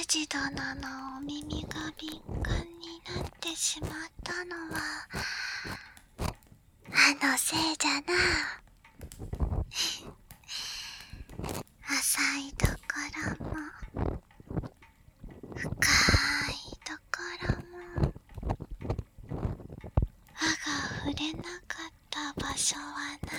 主殿のお耳が敏感になってしまったのはせいじゃな。浅いところも深いところも歯が触れなかった場所はない。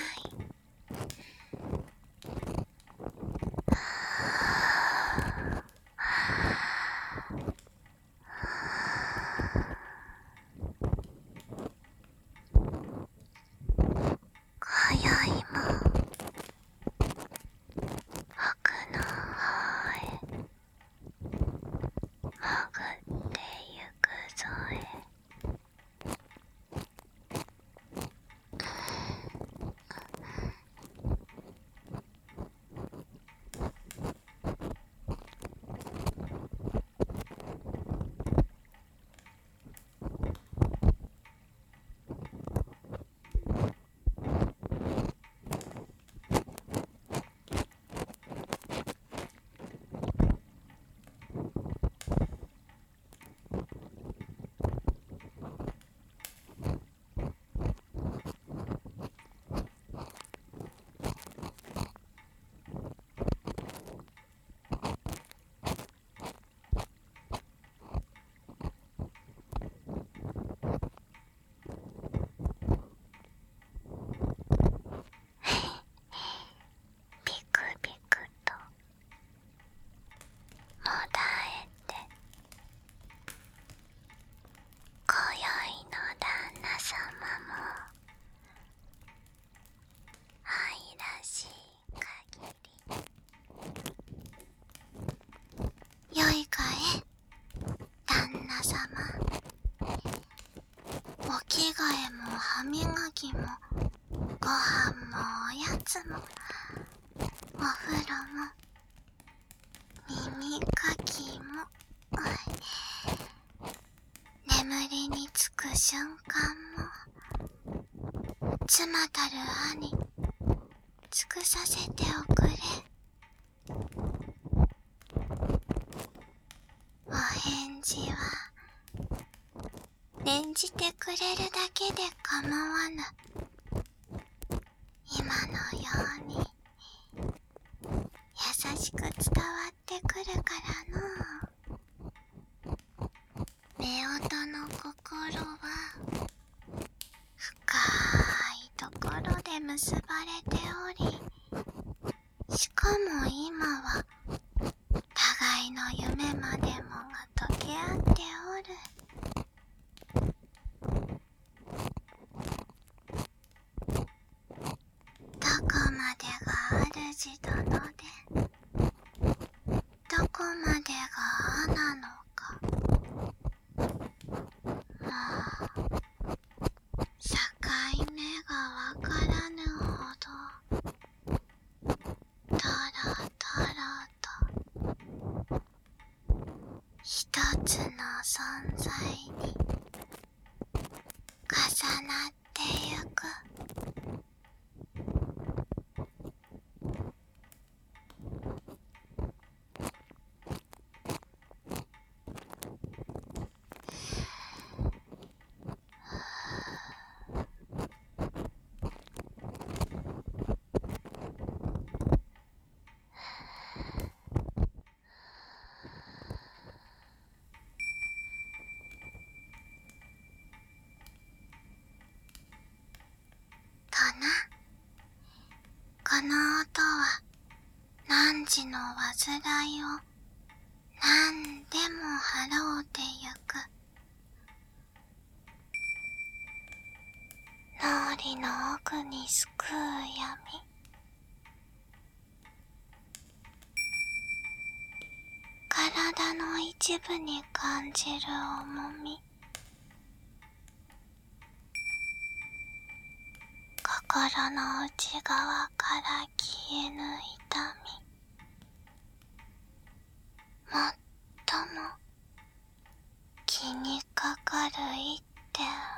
今宵も奥の方へ潜ってゆくぞえ。ピクピクともだえて、今宵の旦那様も愛らしい限り。よいかえ旦那様。お着替えも歯磨きもご飯もおやつもお風呂も耳かきも眠りにつく瞬間も妻たる兄尽くさせておくれ。お返事は念じてくれるだけで構わぬ。今のように優しく伝わってくるからの。夫婦の心は深いところで結ばれており、しかも今は互いの夢までもが溶け合っておる。どこまでが主殿でどこまでが阿なのか、もう境目がわからぬほどとろとろと一つの存在に重なってゆく。とな、この音は汝の煩いを何でも払うてゆく。脳裏の奥にすくう闇、体の一部に感じる重み、心の内側から消えぬ痛み、もっとも気にかかる一点、